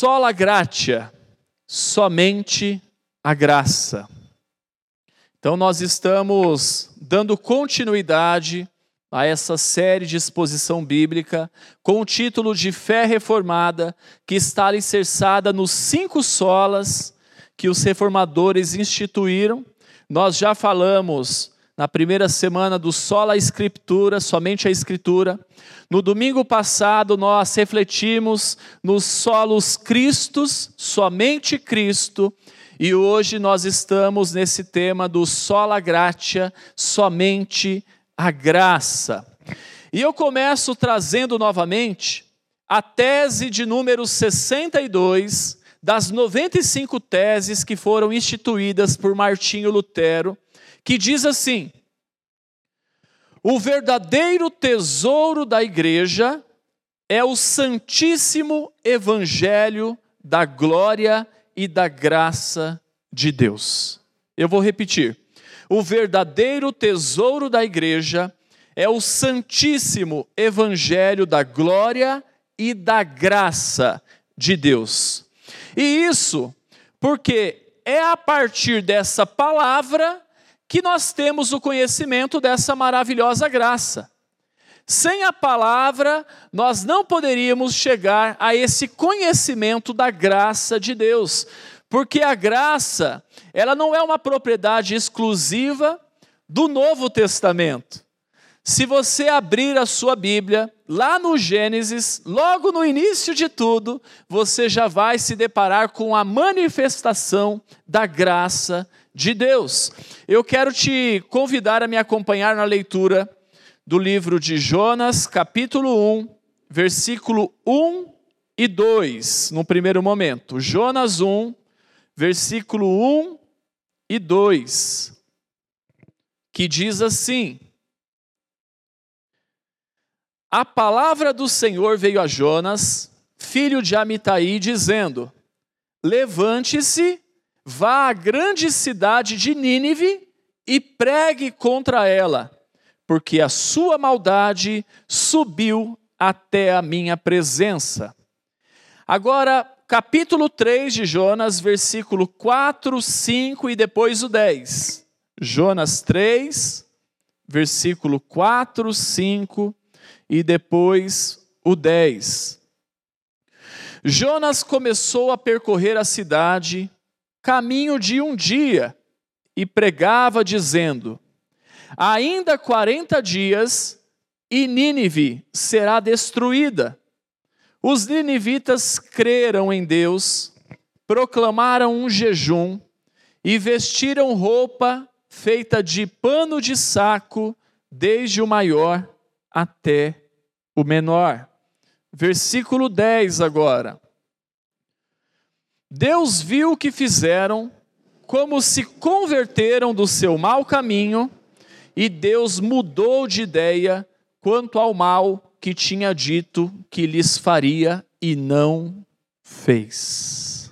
Sola gratia, somente a graça. Então nós estamos dando continuidade a essa série de exposição bíblica com o título de Fé Reformada, que está alicerçada nos 5 solas que os reformadores instituíram. Nós já falamos na primeira semana do sola Escritura, somente a Escritura. No domingo passado nós refletimos nos solos Christus, somente Cristo. E hoje nós estamos nesse tema do sola gratia, somente a graça. E eu começo trazendo novamente a tese de número 62 das 95 teses que foram instituídas por Martinho Lutero, que diz assim: o verdadeiro tesouro da igreja é o santíssimo evangelho da glória e da graça de Deus. Eu vou repetir. O verdadeiro tesouro da igreja é o santíssimo evangelho da glória e da graça de Deus. E isso porque é a partir dessa palavra que nós temos o conhecimento dessa maravilhosa graça. Sem a palavra, nós não poderíamos chegar a esse conhecimento da graça de Deus, porque a graça, ela não é uma propriedade exclusiva do Novo Testamento. Se você abrir a sua Bíblia, lá no Gênesis, logo no início de tudo, você já vai se deparar com a manifestação da graça de Deus. Eu quero te convidar a me acompanhar na leitura do livro de Jonas, capítulo 1, versículo 1 e 2, no primeiro momento. Jonas 1, versículo 1 e 2, que diz assim: a palavra do Senhor veio a Jonas, filho de Amitai, dizendo: levante-se, vá à grande cidade de Nínive e pregue contra ela, porque a sua maldade subiu até a minha presença. Agora, capítulo 3 de Jonas, versículo 4, 5 e depois o 10. Jonas 3, versículo 4, 5 e depois o 10. Jonas começou a percorrer a cidade, caminho de um dia, e pregava dizendo: ainda 40 dias e Nínive será destruída. Os ninivitas creram em Deus, proclamaram um jejum e vestiram roupa feita de pano de saco, desde o maior até o menor. Versículo 10 agora. Deus viu o que fizeram, como se converteram do seu mau caminho, e Deus mudou de ideia quanto ao mal que tinha dito que lhes faria e não fez.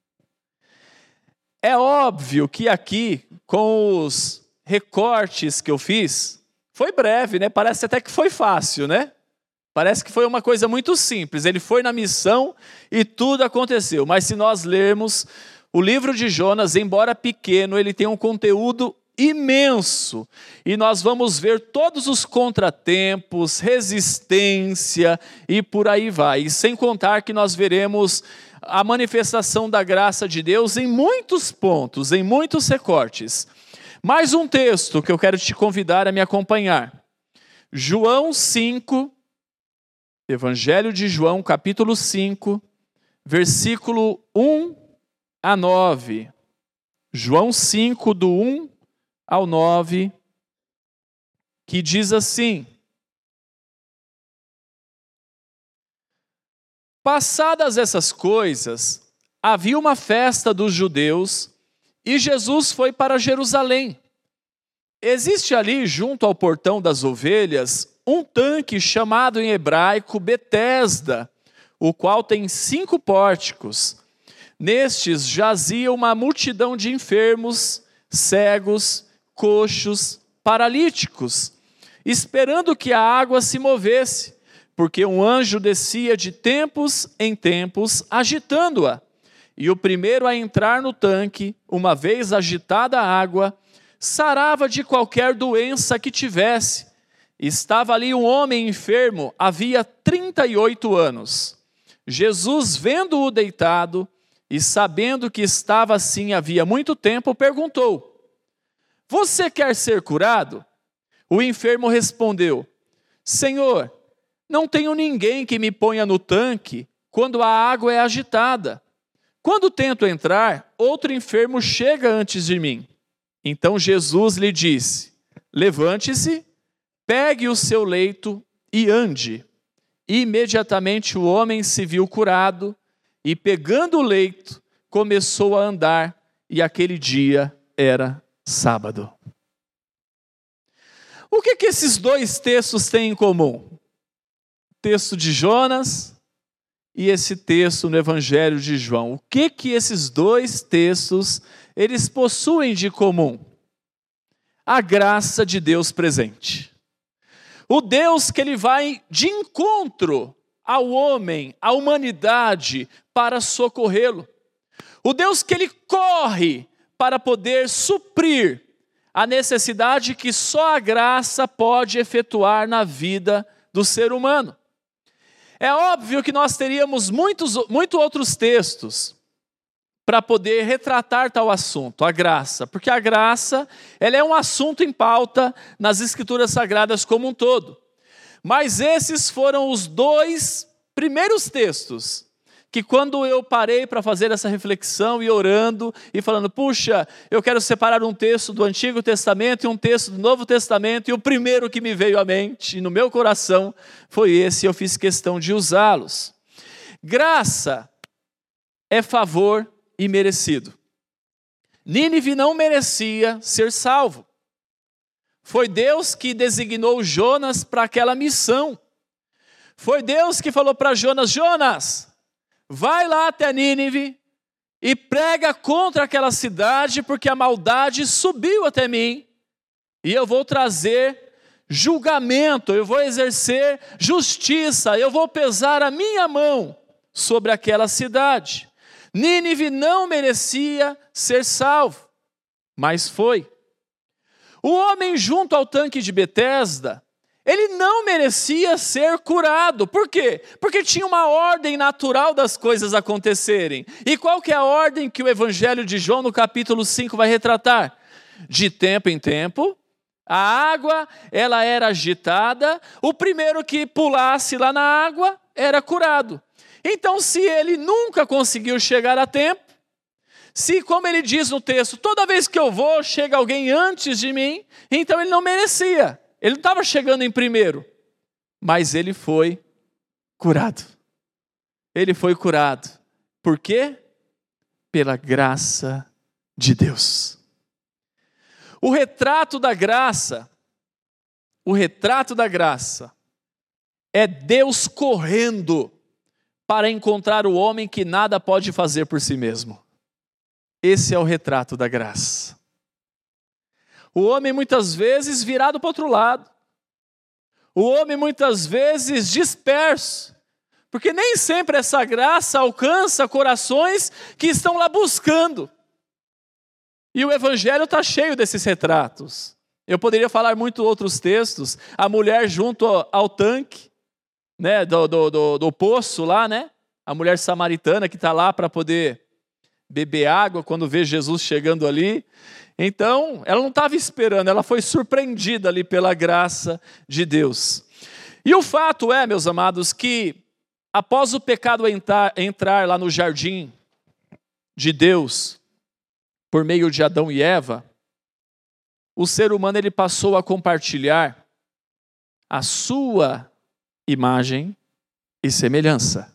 É óbvio que aqui, com os recortes que eu fiz, foi breve, né? Parece até que foi fácil, né? Parece que foi uma coisa muito simples. Ele foi na missão e tudo aconteceu. Mas se nós lermos o livro de Jonas, embora pequeno, ele tem um conteúdo imenso. E nós vamos ver todos os contratempos, resistência e por aí vai. E sem contar que nós veremos a manifestação da graça de Deus em muitos pontos, em muitos recortes. Mais um texto que eu quero te convidar a me acompanhar. João 5, Evangelho de João, capítulo 5, versículo 1 a 9. João 5, do 1 ao 9, que diz assim: passadas essas coisas, havia uma festa dos judeus e Jesus foi para Jerusalém. Existe ali, junto ao portão das ovelhas, um tanque chamado em hebraico Betesda, o qual tem 5 pórticos. Nestes jazia uma multidão de enfermos, cegos, coxos, paralíticos, esperando que a água se movesse, porque um anjo descia de tempos em tempos, agitando-a. E o primeiro a entrar no tanque, uma vez agitada a água, sarava de qualquer doença que tivesse. Estava ali um homem enfermo, havia 38 anos. Jesus, vendo-o deitado e sabendo que estava assim havia muito tempo, perguntou: você quer ser curado? O enfermo respondeu: Senhor, não tenho ninguém que me ponha no tanque quando a água é agitada. Quando tento entrar, outro enfermo chega antes de mim. Então Jesus lhe disse: levante-se, pegue o seu leito e ande. Imediatamente o homem se viu curado e, pegando o leito, começou a andar, e aquele dia era sábado. O que esses dois textos têm em comum? O texto de Jonas e esse texto no Evangelho de João. O que esses dois textos eles possuem de comum? A graça de Deus presente. O Deus que ele vai de encontro ao homem, à humanidade, para socorrê-lo. O Deus que ele corre para poder suprir a necessidade que só a graça pode efetuar na vida do ser humano. É óbvio que nós teríamos muitos outros textos para poder retratar tal assunto, a graça, porque a graça ela é um assunto em pauta nas Escrituras Sagradas como um todo. Mas esses foram os dois primeiros textos que, quando eu parei para fazer essa reflexão e orando e falando, puxa, eu quero separar um texto do Antigo Testamento e um texto do Novo Testamento, e o primeiro que me veio à mente e no meu coração foi esse, e eu fiz questão de usá-los. Graça é favor imerecido. Nínive não merecia ser salvo. Foi Deus que designou Jonas para aquela missão. Foi Deus que falou para Jonas: Jonas, vai lá até Nínive e prega contra aquela cidade, porque a maldade subiu até mim. E eu vou trazer julgamento, eu vou exercer justiça, eu vou pesar a minha mão sobre aquela cidade. Nínive não merecia ser salvo, mas foi. O homem junto ao tanque de Betesda, ele não merecia ser curado. Por quê? Porque tinha uma ordem natural das coisas acontecerem. E qual que é a ordem que o Evangelho de João, no capítulo 5, vai retratar? De tempo em tempo, a água ela era agitada, o primeiro que pulasse lá na água era curado. Então, se ele nunca conseguiu chegar a tempo, se, como ele diz no texto, toda vez que eu vou, chega alguém antes de mim, então ele não merecia. Ele não estava chegando em primeiro, mas ele foi curado. Ele foi curado. Por quê? Pela graça de Deus. O retrato da graça é Deus correndo para encontrar o homem que nada pode fazer por si mesmo. Esse é o retrato da graça. O homem muitas vezes virado para o outro lado. O homem muitas vezes disperso. Porque nem sempre essa graça alcança corações que estão lá buscando. E o Evangelho está cheio desses retratos. Eu poderia falar muito outros textos. A mulher junto ao tanque, né, do poço lá, né? A mulher samaritana que está lá para poder beber água quando vê Jesus chegando ali. Então, ela não estava esperando, ela foi surpreendida ali pela graça de Deus. E o fato é, meus amados, que após o pecado entrar lá no jardim de Deus, por meio de Adão e Eva, o ser humano ele passou a compartilhar a sua imagem e semelhança.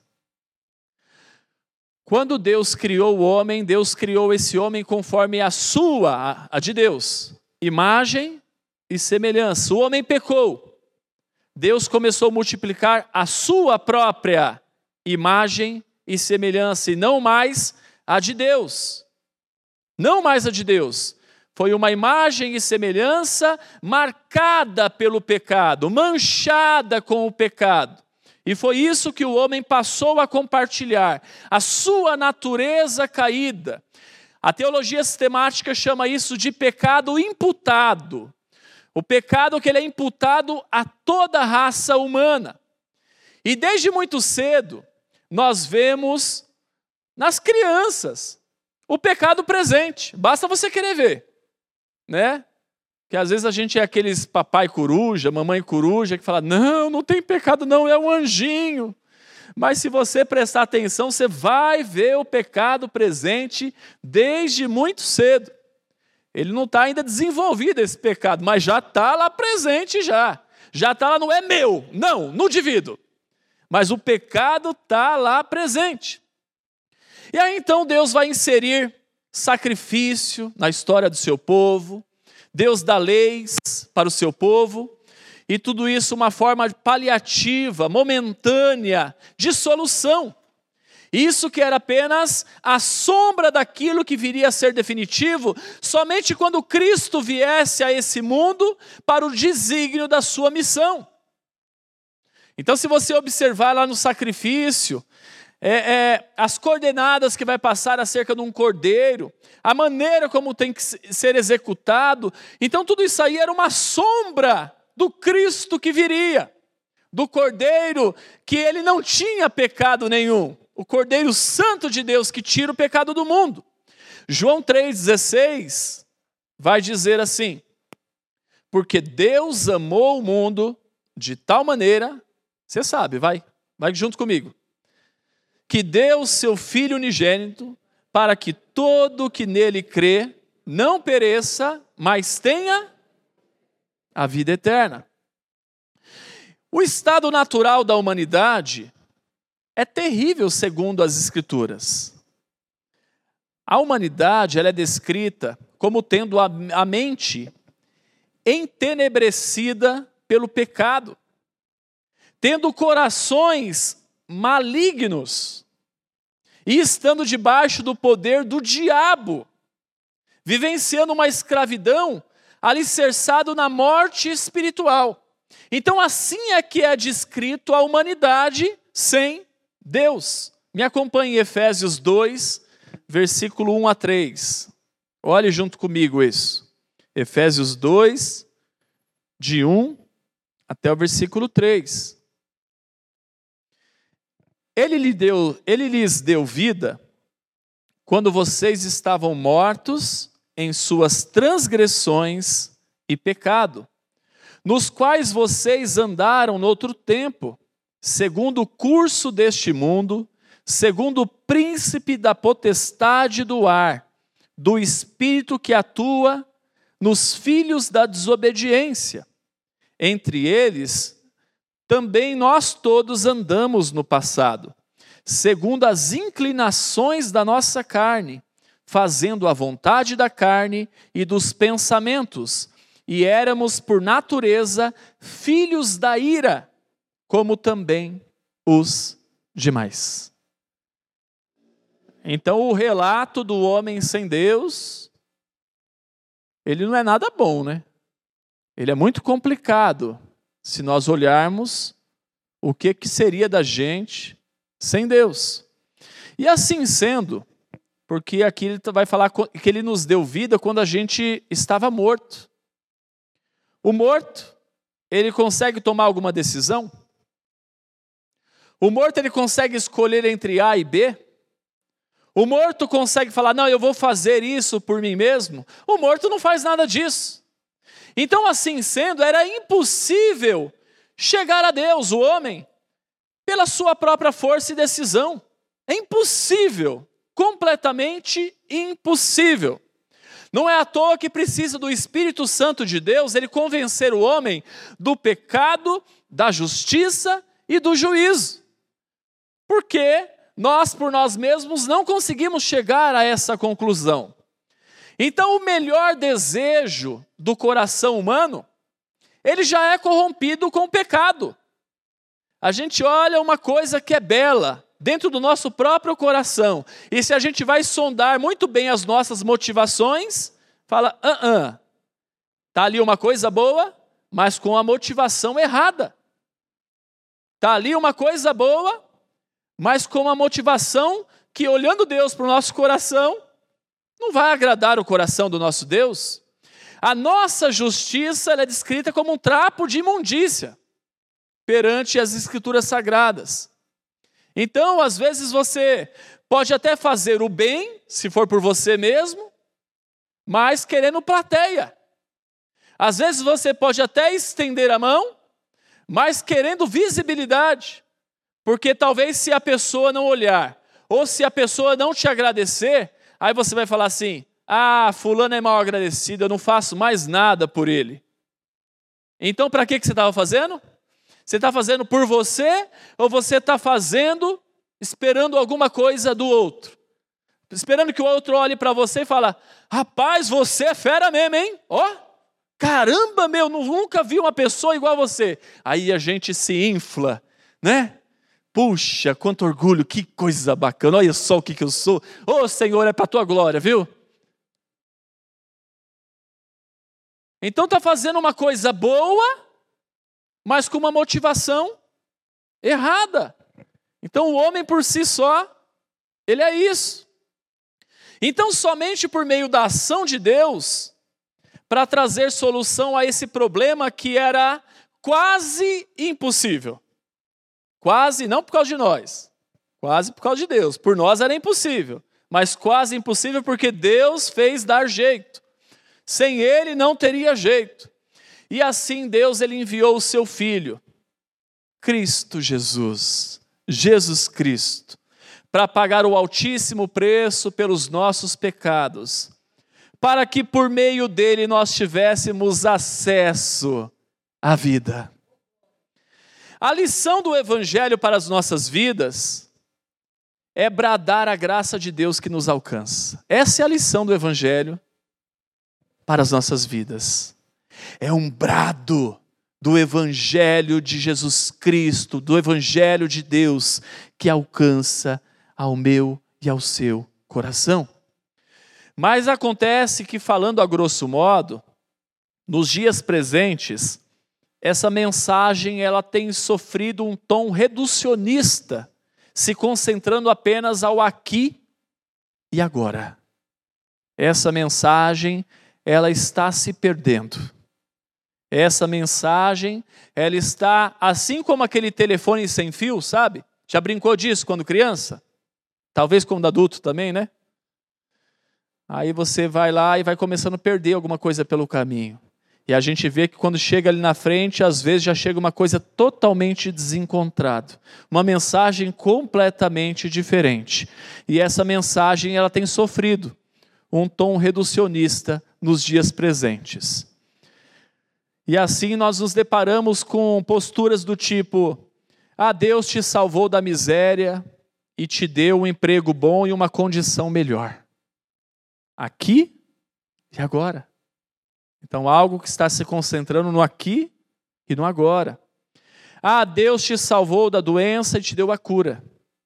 Quando Deus criou o homem, Deus criou esse homem conforme a de Deus, imagem e semelhança. O homem pecou. Deus começou a multiplicar a sua própria imagem e semelhança, e não mais a de Deus. Não mais a de Deus. Foi uma imagem e semelhança marcada pelo pecado, manchada com o pecado. E foi isso que o homem passou a compartilhar, a sua natureza caída. A teologia sistemática chama isso de pecado imputado. O pecado que ele é imputado a toda a raça humana. E desde muito cedo, nós vemos nas crianças o pecado presente. Basta você querer ver, né? Que às vezes a gente é aqueles papai coruja, mamãe coruja, que fala, não tem pecado não, é um anjinho. Mas se você prestar atenção, você vai ver o pecado presente desde muito cedo. Ele não está ainda desenvolvido esse pecado, mas já está lá presente já. Já está lá, não é meu, não divido. Mas o pecado está lá presente. E aí então Deus vai inserir sacrifício na história do seu povo. Deus dá leis para o seu povo. E tudo isso uma forma paliativa, momentânea, de solução. Isso que era apenas a sombra daquilo que viria a ser definitivo, somente quando Cristo viesse a esse mundo para o desígnio da sua missão. Então, se você observar lá no sacrifício, as coordenadas que vai passar acerca de um cordeiro, a maneira como tem que ser executado, então tudo isso aí era uma sombra do Cristo que viria, do cordeiro que ele não tinha pecado nenhum, o Cordeiro Santo de Deus que tira o pecado do mundo. João 3,16 vai dizer assim, porque Deus amou o mundo de tal maneira, você sabe, vai junto comigo, que deu seu Filho unigênito para que todo que nele crê não pereça, mas tenha a vida eterna. O estado natural da humanidade é terrível segundo as Escrituras. A humanidade ela é descrita como tendo a mente entenebrecida pelo pecado, tendo corações malignos e estando debaixo do poder do diabo, vivenciando uma escravidão alicerçado na morte espiritual. Então assim é que é descrito a humanidade sem Deus. Me acompanhe em Efésios 2, versículo 1 a 3. Olhe junto comigo isso. Efésios 2, de 1 até o versículo 3. Ele lhes deu vida quando vocês estavam mortos em suas transgressões e pecado, nos quais vocês andaram no outro tempo, segundo o curso deste mundo, segundo o príncipe da potestade do ar, do espírito que atua nos filhos da desobediência. Entre eles, também nós todos andamos no passado, segundo as inclinações da nossa carne, fazendo a vontade da carne e dos pensamentos, e éramos por natureza filhos da ira, como também os demais. Então o relato do homem sem Deus, ele não é nada bom, né? Ele é muito complicado, se nós olharmos o que seria da gente sem Deus. E assim sendo, porque aqui ele vai falar que ele nos deu vida quando a gente estava morto. O morto, ele consegue tomar alguma decisão? O morto, ele consegue escolher entre A e B? O morto consegue falar, não, eu vou fazer isso por mim mesmo? O morto não faz nada disso. Então, assim sendo, era impossível chegar a Deus, o homem, pela sua própria força e decisão. É impossível, completamente impossível. Não é à toa que precisa do Espírito Santo de Deus, ele convencer o homem do pecado, da justiça e do juízo. Porque nós, por nós mesmos, não conseguimos chegar a essa conclusão. Então, o melhor desejo do coração humano, ele já é corrompido com o pecado. A gente olha uma coisa que é bela dentro do nosso próprio coração, e se a gente vai sondar muito bem as nossas motivações, fala, tá ali uma coisa boa, mas com a motivação errada. Está ali uma coisa boa, mas com uma motivação que, olhando Deus para o nosso coração, não vai agradar o coração do nosso Deus. A nossa justiça ela é descrita como um trapo de imundícia perante as Escrituras Sagradas. Então, às vezes você pode até fazer o bem, se for por você mesmo, mas querendo plateia. Às vezes você pode até estender a mão, mas querendo visibilidade. Porque talvez se a pessoa não olhar, ou se a pessoa não te agradecer, aí você vai falar assim, fulano é mal agradecido, eu não faço mais nada por ele. Então para que você estava fazendo? Você está fazendo por você, ou você está fazendo esperando alguma coisa do outro? Esperando que o outro olhe para você e fale, rapaz, você é fera mesmo, hein? Caramba, nunca vi uma pessoa igual a você. Aí a gente se infla, né? Puxa, quanto orgulho, que coisa bacana, olha só o que eu sou. Senhor, é para a tua glória, viu? Então está fazendo uma coisa boa, mas com uma motivação errada. Então o homem por si só, ele é isso. Então somente por meio da ação de Deus, para trazer solução a esse problema que era quase impossível. Quase, não por causa de nós, quase por causa de Deus. Por nós era impossível, mas quase impossível porque Deus fez dar jeito. Sem Ele não teria jeito. E assim Deus ele enviou o seu Filho, Cristo Jesus, Jesus Cristo, para pagar o altíssimo preço pelos nossos pecados, para que por meio dele nós tivéssemos acesso à vida. A lição do Evangelho para as nossas vidas é bradar a graça de Deus que nos alcança. Essa é a lição do Evangelho para as nossas vidas. É um brado do Evangelho de Jesus Cristo, do Evangelho de Deus, que alcança ao meu e ao seu coração. Mas acontece que, falando a grosso modo, nos dias presentes, essa mensagem ela tem sofrido um tom reducionista, se concentrando apenas ao aqui e agora. Essa mensagem ela está se perdendo. Essa mensagem ela está assim como aquele telefone sem fio, sabe? Já brincou disso quando criança? Talvez quando adulto também, né? Aí você vai lá e vai começando a perder alguma coisa pelo caminho. E a gente vê que quando chega ali na frente, às vezes já chega uma coisa totalmente desencontrada. Uma mensagem completamente diferente. E essa mensagem ela tem sofrido um tom reducionista nos dias presentes. E assim nós nos deparamos com posturas do tipo, Deus te salvou da miséria e te deu um emprego bom e uma condição melhor. Aqui e agora. Então, algo que está se concentrando no aqui e no agora. Deus te salvou da doença e te deu a cura.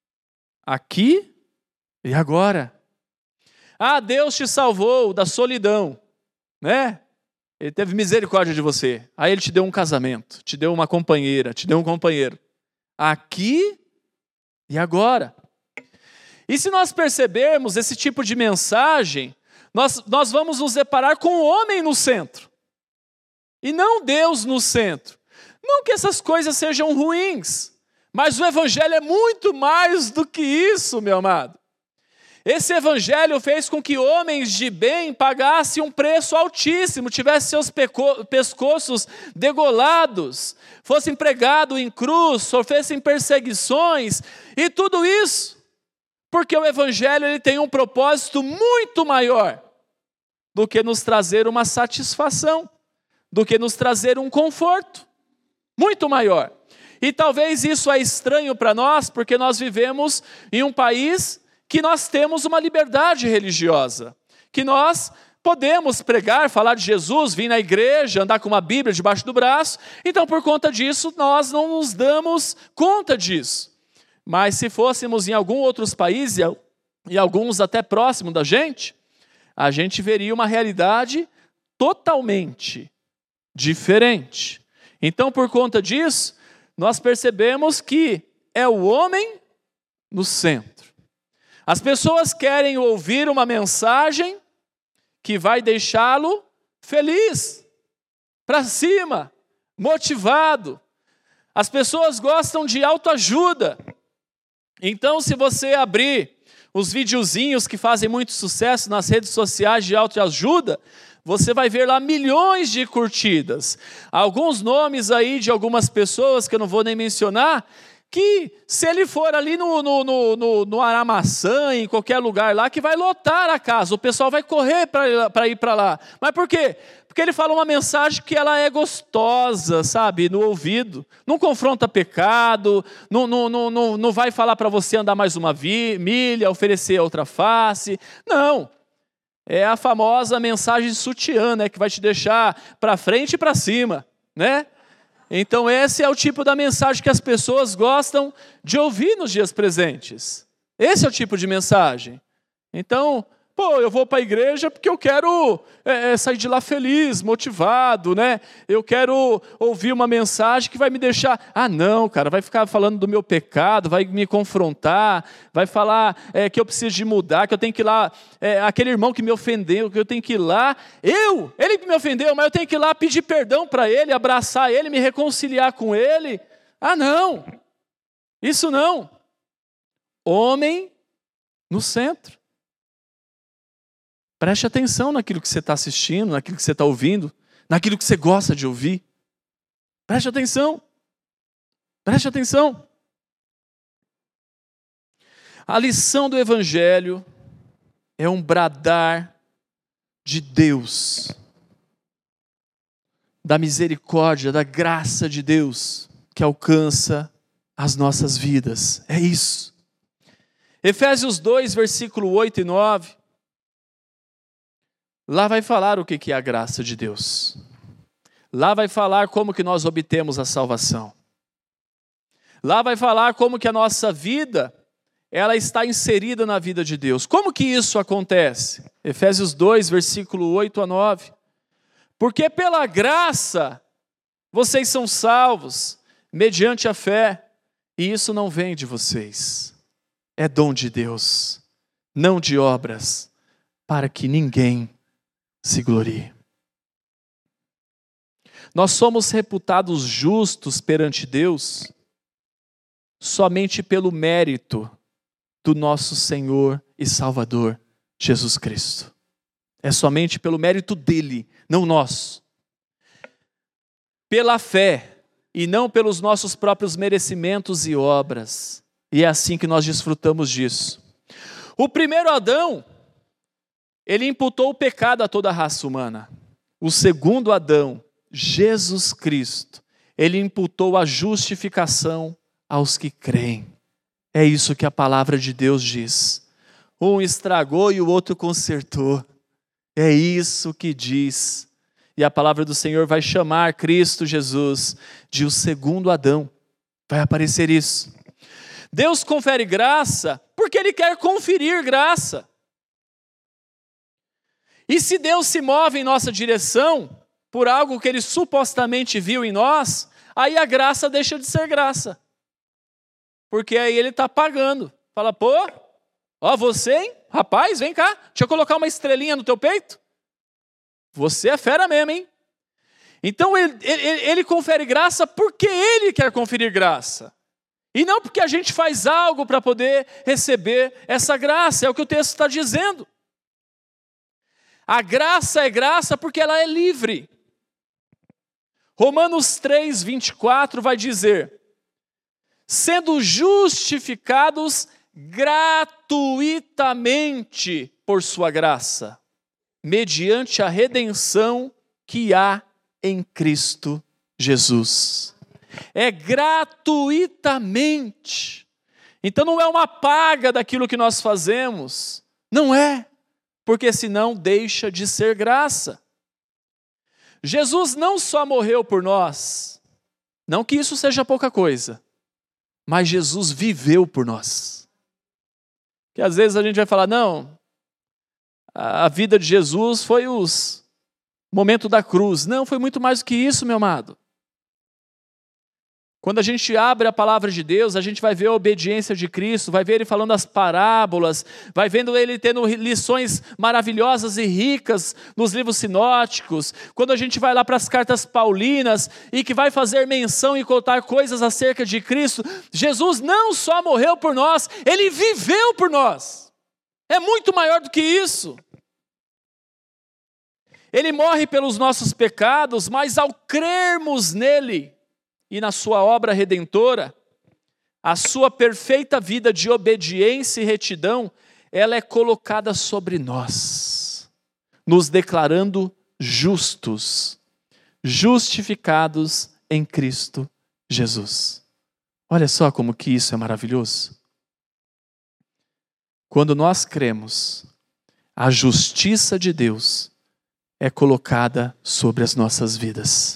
Aqui e agora. Deus te salvou da solidão, né? Ele teve misericórdia de você. Aí ele te deu um casamento, te deu uma companheira, te deu um companheiro. Aqui e agora. E se nós percebermos esse tipo de mensagem, nós vamos nos deparar com o homem no centro. E não Deus no centro. Não que essas coisas sejam ruins, mas o Evangelho é muito mais do que isso, meu amado. Esse Evangelho fez com que homens de bem pagassem um preço altíssimo, tivessem seus pescoços degolados, fossem pregados em cruz, sofressem perseguições, e tudo isso porque o Evangelho ele tem um propósito muito maior do que nos trazer uma satisfação, do que nos trazer um conforto, muito maior. E talvez isso é estranho para nós, porque nós vivemos em um país que nós temos uma liberdade religiosa, que nós podemos pregar, falar de Jesus, vir na igreja, andar com uma Bíblia debaixo do braço, então por conta disso nós não nos damos conta disso. Mas se fôssemos em alguns outros países, e alguns até próximo da gente, a gente veria uma realidade totalmente diferente. Então por conta disso, nós percebemos que é o homem no centro. As pessoas querem ouvir uma mensagem que vai deixá-lo feliz, para cima, motivado. As pessoas gostam de autoajuda. Então, se você abrir os videozinhos que fazem muito sucesso nas redes sociais de autoajuda, você vai ver lá milhões de curtidas. Alguns nomes aí de algumas pessoas que eu não vou nem mencionar, que se ele for ali no Aramaçã, em qualquer lugar lá, que vai lotar a casa, o pessoal vai correr para ir para lá. Mas por quê? Porque ele fala uma mensagem que ela é gostosa, sabe, no ouvido. Não confronta pecado, não vai falar para você andar mais uma milha, oferecer outra face. Não. É a famosa mensagem sutiã, né, que vai te deixar para frente e para cima, né? Então esse é o tipo da mensagem que as pessoas gostam de ouvir nos dias presentes. Esse é o tipo de mensagem. Então, eu vou para a igreja porque eu quero sair de lá feliz, motivado, né? Eu quero ouvir uma mensagem que vai me deixar... não, cara, vai ficar falando do meu pecado, vai me confrontar, vai falar que eu preciso de mudar, que eu tenho que ir lá... aquele irmão que me ofendeu, que eu tenho que ir lá... Ele que me ofendeu, mas eu tenho que ir lá pedir perdão para ele, abraçar ele, me reconciliar com ele. Não, isso não. Homem no centro. Preste atenção naquilo que você está assistindo, naquilo que você está ouvindo, naquilo que você gosta de ouvir. Preste atenção. Preste atenção. A lição do Evangelho é um bradar de Deus, da misericórdia, da graça de Deus, que alcança as nossas vidas. É isso. Efésios 2, versículo 8 e 9. Lá vai falar o que é a graça de Deus. Lá vai falar como que nós obtemos a salvação. Lá vai falar como que a nossa vida, ela está inserida na vida de Deus. Como que isso acontece? Efésios 2, versículo 8 a 9. Porque pela graça vocês são salvos, mediante a fé, e isso não vem de vocês. É dom de Deus, não de obras, para que ninguém se glorie. Nós somos reputados justos perante Deus somente pelo mérito do nosso Senhor e Salvador Jesus Cristo. É somente pelo mérito dele, não nosso. Pela fé e não pelos nossos próprios merecimentos e obras. E é assim que nós desfrutamos disso. O primeiro Adão, ele imputou o pecado a toda a raça humana. O segundo Adão, Jesus Cristo, ele imputou a justificação aos que creem. É isso que a palavra de Deus diz. Um estragou e o outro consertou. É isso que diz. E a palavra do Senhor vai chamar Cristo Jesus de o segundo Adão. Vai aparecer isso. Deus confere graça porque Ele quer conferir graça. E se Deus se move em nossa direção por algo que Ele supostamente viu em nós, aí a graça deixa de ser graça. Porque aí Ele está pagando. Fala, você, hein? Rapaz, vem cá, deixa eu colocar uma estrelinha no teu peito. Você é fera mesmo, hein? Então ele confere graça porque Ele quer conferir graça. E não porque a gente faz algo para poder receber essa graça. É o que o texto está dizendo. A graça é graça porque ela é livre. Romanos 3, 24 vai dizer: sendo justificados gratuitamente por sua graça, mediante a redenção que há em Cristo Jesus. É gratuitamente. Então não é uma paga daquilo que nós fazemos. Não é. Porque senão deixa de ser graça. Jesus não só morreu por nós, não que isso seja pouca coisa, mas Jesus viveu por nós. Que às vezes a gente vai falar, não, a vida de Jesus foi os momentos da cruz. Não, foi muito mais do que isso, meu amado. Quando a gente abre a palavra de Deus, a gente vai ver a obediência de Cristo, vai ver Ele falando as parábolas, vai vendo Ele tendo lições maravilhosas e ricas nos livros sinóticos. Quando a gente vai lá para as cartas paulinas e que vai fazer menção e contar coisas acerca de Cristo, Jesus não só morreu por nós, Ele viveu por nós. É muito maior do que isso. Ele morre pelos nossos pecados, mas ao crermos nele e na sua obra redentora, a sua perfeita vida de obediência e retidão, ela é colocada sobre nós, nos declarando justos, justificados em Cristo Jesus. Olha só como que isso é maravilhoso. Quando nós cremos, a justiça de Deus é colocada sobre as nossas vidas.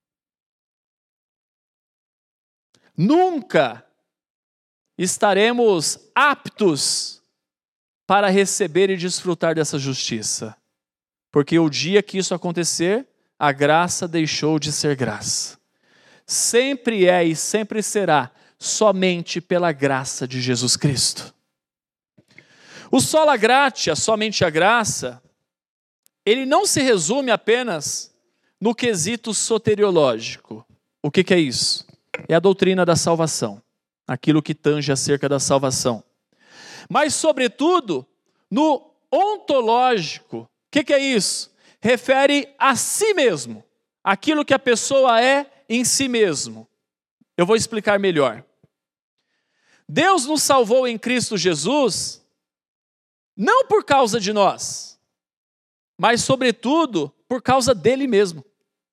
Nunca estaremos aptos para receber e desfrutar dessa justiça. Porque o dia que isso acontecer, a graça deixou de ser graça. Sempre é e sempre será somente pela graça de Jesus Cristo. O sola gratia, somente a graça, ele não se resume apenas no quesito soteriológico. O que é isso? É a doutrina da salvação, aquilo que tange acerca da salvação. Mas, sobretudo, no ontológico. O que é isso? Refere a si mesmo, aquilo que a pessoa é em si mesmo. Eu vou explicar melhor. Deus nos salvou em Cristo Jesus, não por causa de nós, mas, sobretudo, por causa dele mesmo.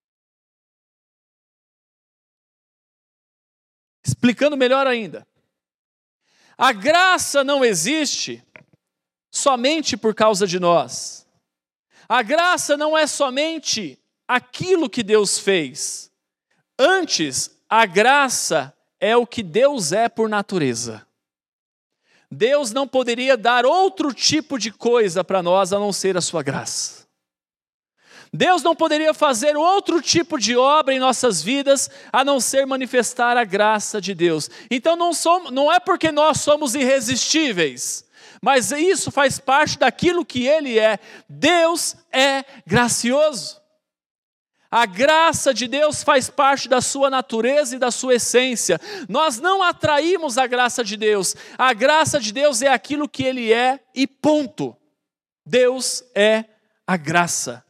Explicando melhor ainda. A graça não existe somente por causa de nós. A graça não é somente aquilo que Deus fez. Antes, a graça é o que Deus é por natureza. Deus não poderia dar outro tipo de coisa para nós a não ser a sua graça. Deus não poderia fazer outro tipo de obra em nossas vidas a não ser manifestar a graça de Deus. Então não é porque nós somos irresistíveis, mas isso faz parte daquilo que Ele é. Deus é gracioso. A graça de Deus faz parte da sua natureza e da sua essência. Nós não atraímos a graça de Deus. A graça de Deus é aquilo que Ele é e ponto. Deus é a graça.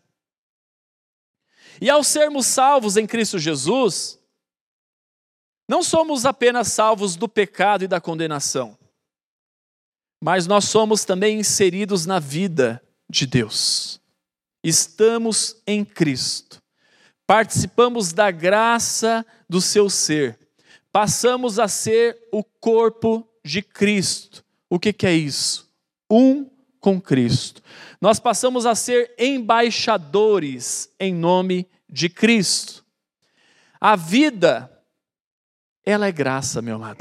E ao sermos salvos em Cristo Jesus, não somos apenas salvos do pecado e da condenação, mas nós somos também inseridos na vida de Deus. Estamos em Cristo, participamos da graça do seu ser, passamos a ser o corpo de Cristo. O que é isso? Um com Cristo. Nós passamos a ser embaixadores em nome de Cristo. A vida, ela é graça, meu amado.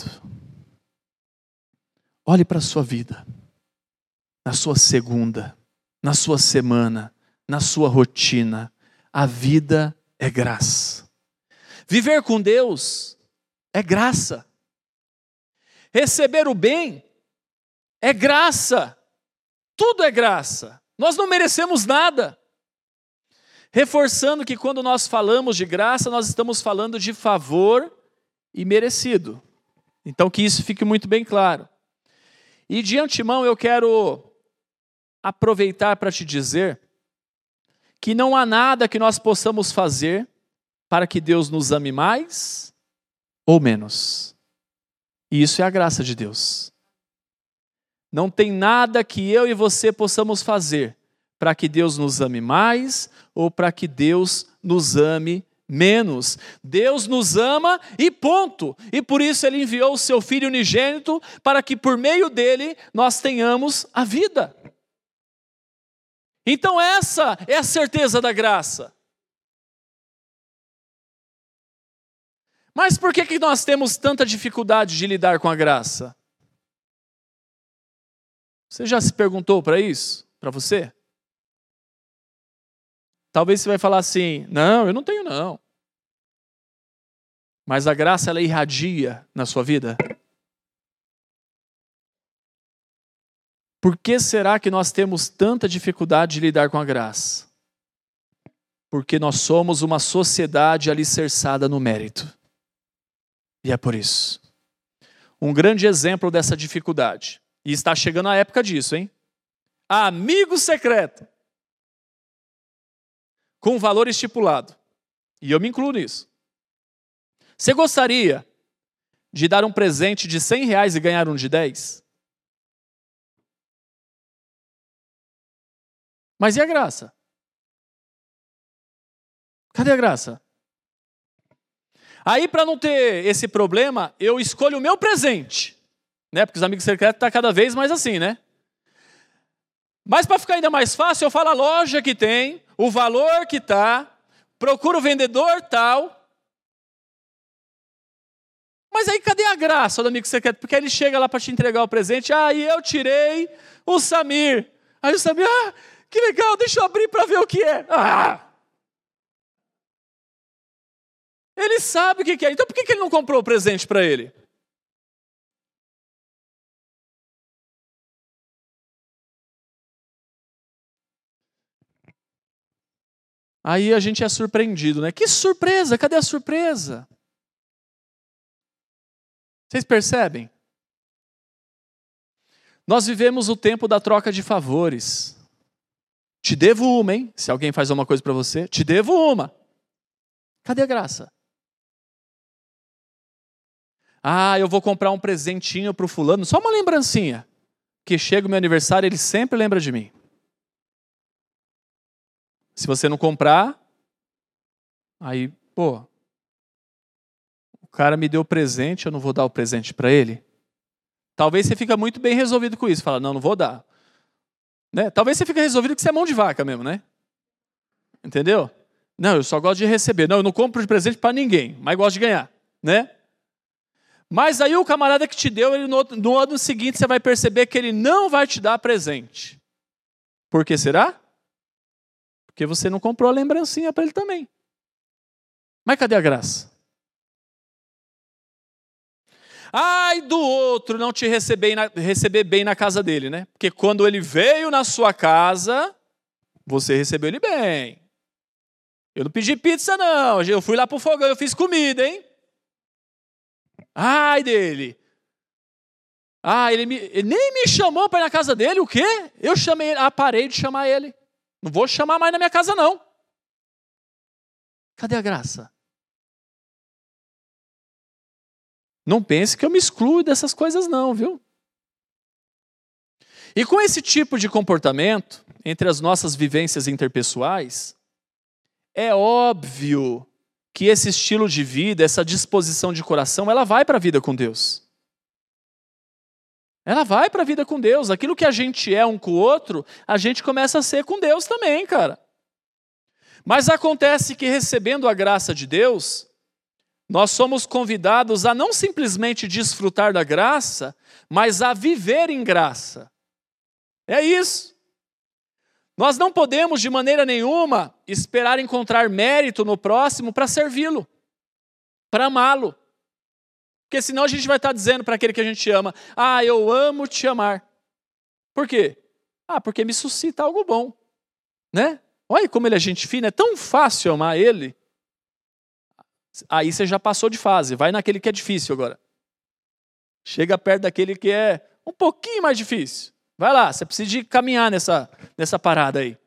Olhe para a sua vida, na sua segunda, na sua semana, na sua rotina. A vida é graça. Viver com Deus é graça. Receber o bem é graça. Tudo é graça. Nós não merecemos nada. Reforçando que quando nós falamos de graça, nós estamos falando de favor e merecido. Então que isso fique muito bem claro. E de antemão eu quero aproveitar para te dizer que não há nada que nós possamos fazer para que Deus nos ame mais ou menos. E isso é a graça de Deus. Não tem nada que eu e você possamos fazer para que Deus nos ame mais ou para que Deus nos ame menos. Deus nos ama e ponto. E por isso Ele enviou o seu Filho unigênito para que por meio dele nós tenhamos a vida. Então essa é a certeza da graça. Mas por que nós temos tanta dificuldade de lidar com a graça? Você já se perguntou para isso? Para você? Talvez você vai falar assim, não, eu não tenho não. Mas a graça, ela irradia na sua vida? Por que será que nós temos tanta dificuldade de lidar com a graça? Porque nós somos uma sociedade alicerçada no mérito. E é por isso. Um grande exemplo dessa dificuldade. E está chegando a época disso, hein? Amigo secreto. Com valor estipulado. E eu me incluo nisso. Você gostaria de dar um presente de R$100 e ganhar um de 10? Mas e a graça? Cadê a graça? Aí, para não ter esse problema, eu escolho o meu presente. Né? Porque os amigos secretos estão cada vez mais assim, né? Mas para ficar ainda mais fácil, eu falo a loja que tem, o valor que está, procuro o vendedor tal. Mas aí cadê a graça do amigo secreto? Porque ele chega lá para te entregar o presente. E eu tirei o Samir. Aí o Samir, que legal, deixa eu abrir para ver o que é. Ele sabe o que é. Então por que ele não comprou o presente para ele? Aí a gente é surpreendido, né? Que surpresa, cadê a surpresa? Vocês percebem? Nós vivemos o tempo da troca de favores. Te devo uma, hein? Se alguém faz uma coisa para você, te devo uma. Cadê a graça? Eu vou comprar um presentinho para o fulano, só uma lembrancinha. Que chega o meu aniversário, ele sempre lembra de mim. Se você não comprar, aí, o cara me deu presente, eu não vou dar o presente para ele? Talvez você fica muito bem resolvido com isso. Fala, não vou dar. Né? Talvez você fique resolvido que você é mão de vaca mesmo, né? Entendeu? Não, eu só gosto de receber. Não, eu não compro de presente para ninguém, mas gosto de ganhar, né? Mas aí o camarada que te deu, ele no ano seguinte você vai perceber que ele não vai te dar presente. Por que será? Porque você não comprou a lembrancinha para ele também. Mas cadê a graça? Do outro não te receber bem na casa dele, né? Porque quando ele veio na sua casa, você recebeu ele bem. Eu não pedi pizza, não. Eu fui lá pro fogão, eu fiz comida, hein? Ai dele. Ele nem me chamou para ir na casa dele, o quê? Eu chamei ele, parei de chamar ele. Não vou chamar mais na minha casa, não. Cadê a graça? Não pense que eu me excluo dessas coisas não, viu? E com esse tipo de comportamento, entre as nossas vivências interpessoais, é óbvio que esse estilo de vida, essa disposição de coração, ela vai para a vida com Deus. Ela vai para a vida com Deus. Aquilo que a gente é um com o outro, a gente começa a ser com Deus também, cara. Mas acontece que recebendo a graça de Deus, nós somos convidados a não simplesmente desfrutar da graça, mas a viver em graça. É isso. Nós não podemos, de maneira nenhuma, esperar encontrar mérito no próximo para servi-lo, para amá-lo. Porque senão a gente vai estar dizendo para aquele que a gente ama, eu amo te amar. Por quê? Porque me suscita algo bom. Né? Olha como ele é gente fina, é tão fácil amar ele. Aí você já passou de fase, vai naquele que é difícil agora. Chega perto daquele que é um pouquinho mais difícil. Vai lá, você precisa de caminhar nessa parada aí.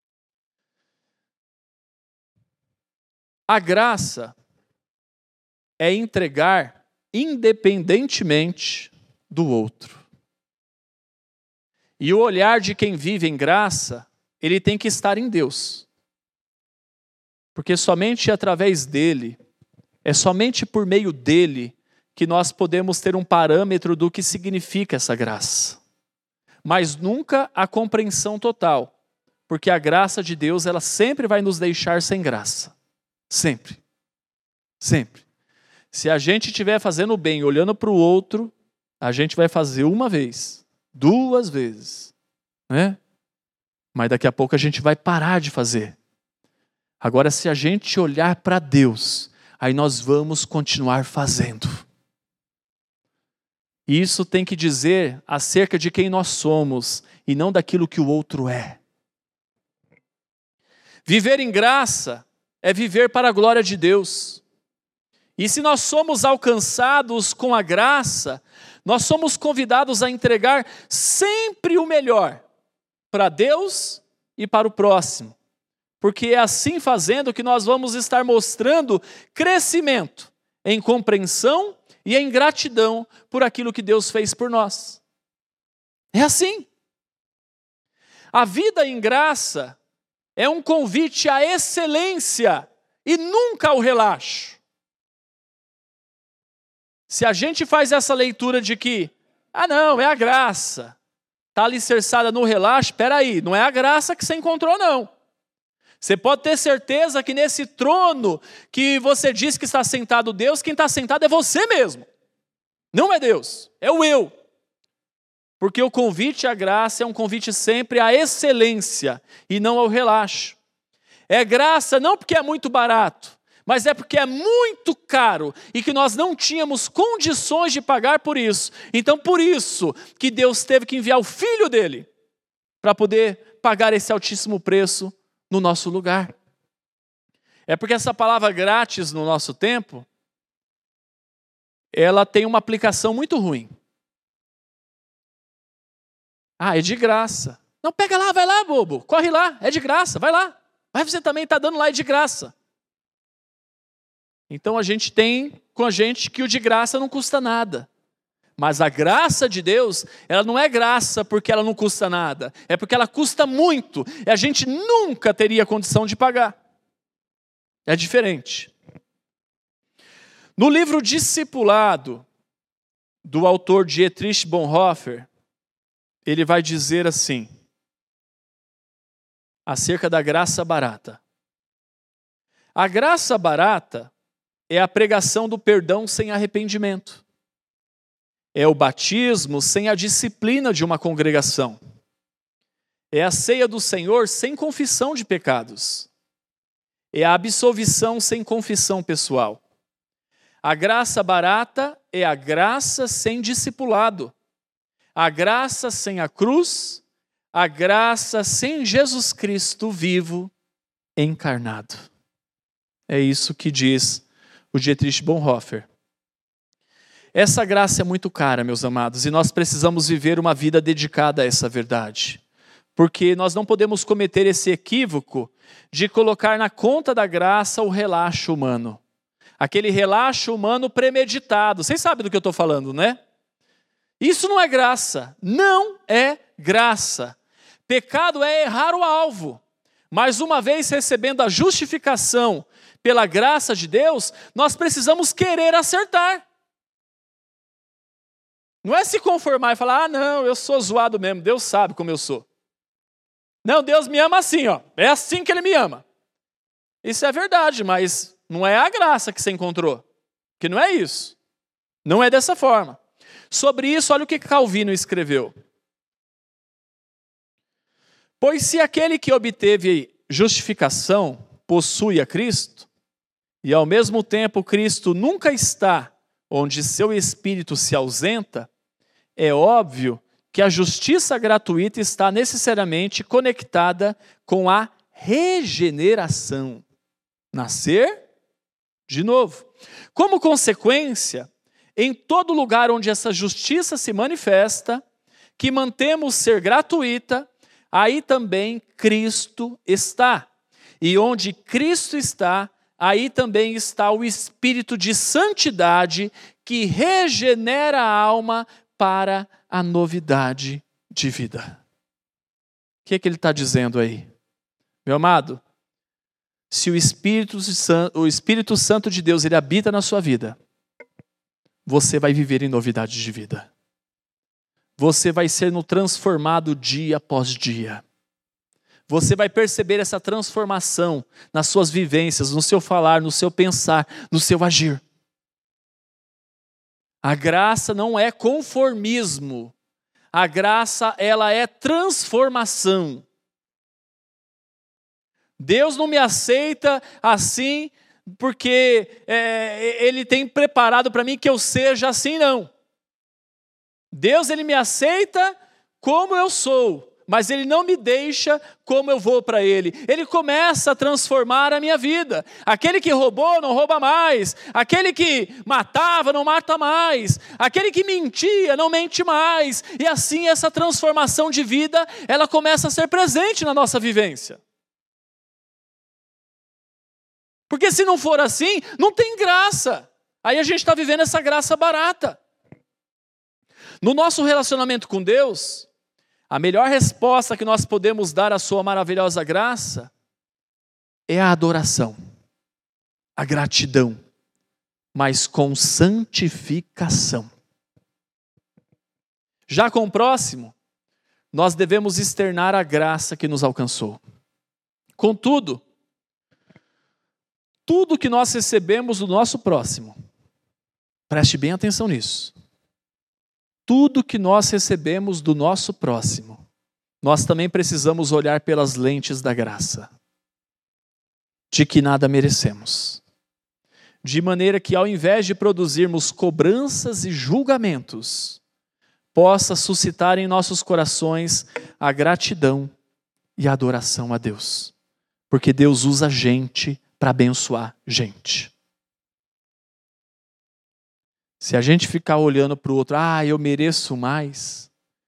A graça é entregar independentemente do outro. E o olhar de quem vive em graça, ele tem que estar em Deus. Porque somente através dele, é somente por meio dele, que nós podemos ter um parâmetro do que significa essa graça. Mas nunca a compreensão total. Porque a graça de Deus, ela sempre vai nos deixar sem graça. Sempre. Sempre. Se a gente estiver fazendo o bem, olhando para o outro, a gente vai fazer uma vez, 2 vezes, né? Mas daqui a pouco a gente vai parar de fazer. Agora, se a gente olhar para Deus, aí nós vamos continuar fazendo. Isso tem que dizer acerca de quem nós somos e não daquilo que o outro é. Viver em graça é viver para a glória de Deus. E se nós somos alcançados com a graça, nós somos convidados a entregar sempre o melhor para Deus e para o próximo. Porque é assim fazendo que nós vamos estar mostrando crescimento em compreensão e em gratidão por aquilo que Deus fez por nós. É assim. A vida em graça é um convite à excelência e nunca ao relaxo. Se a gente faz essa leitura de que, não, é a graça, está alicerçada no relaxo, espera aí, não é a graça que você encontrou, não. Você pode ter certeza que nesse trono que você diz que está sentado Deus, quem está sentado é você mesmo. Não é Deus, é o eu. Porque o convite à graça é um convite sempre à excelência e não ao relaxo. É graça não porque é muito barato, mas é porque é muito caro e que nós não tínhamos condições de pagar por isso. Então, por isso que Deus teve que enviar o Filho dele para poder pagar esse altíssimo preço no nosso lugar. É porque essa palavra grátis no nosso tempo, ela tem uma aplicação muito ruim. É de graça. Não, pega lá, vai lá, bobo, corre lá, é de graça, vai lá. Mas você também está dando lá, é de graça. Então a gente tem com a gente que o de graça não custa nada. Mas a graça de Deus, ela não é graça porque ela não custa nada. É porque ela custa muito. E a gente nunca teria condição de pagar. É diferente. No livro Discipulado, do autor Dietrich Bonhoeffer, ele vai dizer assim, acerca da graça barata. A graça barata é a pregação do perdão sem arrependimento. É o batismo sem a disciplina de uma congregação. É a ceia do Senhor sem confissão de pecados. É a absolvição sem confissão pessoal. A graça barata é a graça sem discipulado. A graça sem a cruz, a graça sem Jesus Cristo vivo, encarnado. É isso que diz o Dietrich Bonhoeffer. Essa graça é muito cara, meus amados, e nós precisamos viver uma vida dedicada a essa verdade. Porque nós não podemos cometer esse equívoco de colocar na conta da graça o relaxo humano. Aquele relaxo humano premeditado. Vocês sabem do que eu estou falando, né? Isso não é graça. Não é graça. Pecado é errar o alvo. Mas uma vez recebendo a justificação pela graça de Deus, nós precisamos querer acertar. Não é se conformar e falar, não, eu sou zoado mesmo, Deus sabe como eu sou. Não, Deus me ama assim, é assim que Ele me ama. Isso é verdade, mas não é a graça que você encontrou. Que não é isso. Não é dessa forma. Sobre isso, olha o que Calvino escreveu. Pois se aquele que obteve justificação possui a Cristo, e ao mesmo tempo Cristo nunca está onde seu espírito se ausenta, é óbvio que a justiça gratuita está necessariamente conectada com a regeneração. Nascer de novo. Como consequência, em todo lugar onde essa justiça se manifesta, que mantemos ser gratuita, aí também Cristo está. E onde Cristo está, aí também está o Espírito de santidade que regenera a alma para a novidade de vida. O que ele está dizendo aí? Meu amado, se o Espírito Santo de Deus ele habita na sua vida, você vai viver em novidade de vida. Você vai ser transformado dia após dia. Você vai perceber essa transformação nas suas vivências, no seu falar, no seu pensar, no seu agir. A graça não é conformismo. A graça, ela é transformação. Deus não me aceita assim, porque Ele tem preparado para mim que eu seja assim, não. Deus, Ele me aceita como eu sou, mas Ele não me deixa como eu vou para Ele. Ele começa a transformar a minha vida. Aquele que roubou, não rouba mais. Aquele que matava, não mata mais. Aquele que mentia, não mente mais. E assim essa transformação de vida, ela começa a ser presente na nossa vivência. Porque se não for assim, não tem graça. Aí a gente está vivendo essa graça barata. No nosso relacionamento com Deus, a melhor resposta que nós podemos dar à sua maravilhosa graça é a adoração, a gratidão, mas com santificação. Já com o próximo, nós devemos externar a graça que nos alcançou. Contudo, tudo que nós recebemos do nosso próximo, preste bem atenção nisso. Tudo que nós recebemos do nosso próximo, nós também precisamos olhar pelas lentes da graça, de que nada merecemos. De maneira que, ao invés de produzirmos cobranças e julgamentos, possa suscitar em nossos corações a gratidão e a adoração a Deus. Porque Deus usa gente para abençoar gente. Se a gente ficar olhando para o outro, eu mereço mais.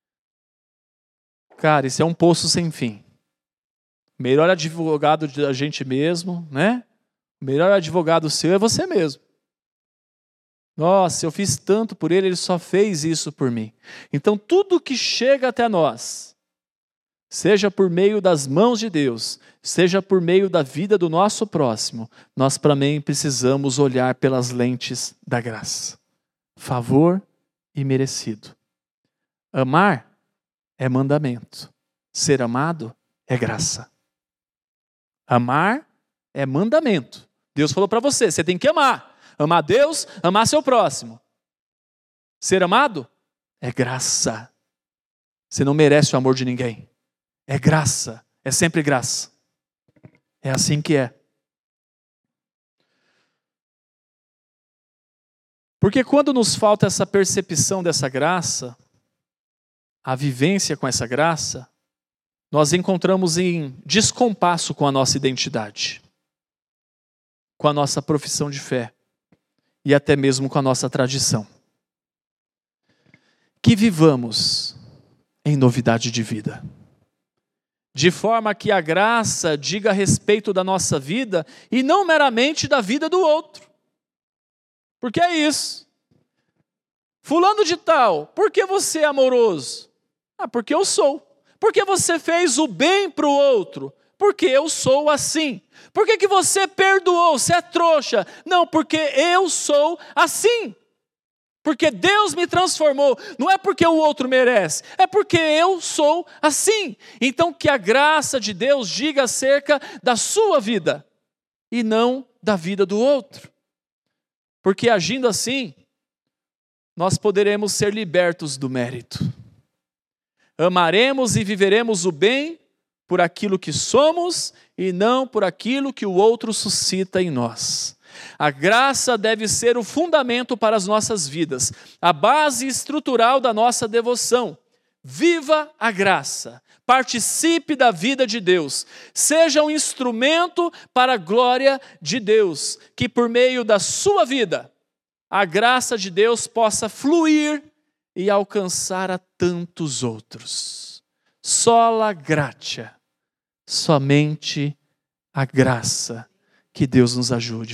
Cara, isso é um poço sem fim. O melhor advogado da gente mesmo, né? O melhor advogado seu é você mesmo. Nossa, eu fiz tanto por ele só fez isso por mim. Então tudo que chega até nós, seja por meio das mãos de Deus, seja por meio da vida do nosso próximo, nós também precisamos olhar pelas lentes da graça. Favor e merecido. Amar é mandamento. Ser amado é graça. Amar é mandamento. Deus falou para você, você tem que amar. Amar Deus, amar seu próximo. Ser amado é graça. Você não merece o amor de ninguém. É graça, é sempre graça. É assim que é. Porque quando nos falta essa percepção dessa graça, a vivência com essa graça, nós encontramos em descompasso com a nossa identidade, com a nossa profissão de fé e até mesmo com a nossa tradição. Que vivamos em novidade de vida, de forma que a graça diga a respeito da nossa vida e não meramente da vida do outro. Porque é isso. Fulano de tal, por que você é amoroso? Porque eu sou. Por que você fez o bem para o outro? Porque eu sou assim. Por que você perdoou? Você é trouxa? Não, porque eu sou assim. Porque Deus me transformou. Não é porque o outro merece, é porque eu sou assim. Então que a graça de Deus diga acerca da sua vida e não da vida do outro. Porque agindo assim, nós poderemos ser libertos do mérito. Amaremos e viveremos o bem por aquilo que somos e não por aquilo que o outro suscita em nós. A graça deve ser o fundamento para as nossas vidas, a base estrutural da nossa devoção. Viva a graça, participe da vida de Deus, seja um instrumento para a glória de Deus, que por meio da sua vida, a graça de Deus possa fluir e alcançar a tantos outros. Sola gratia, somente a graça, que Deus nos ajude.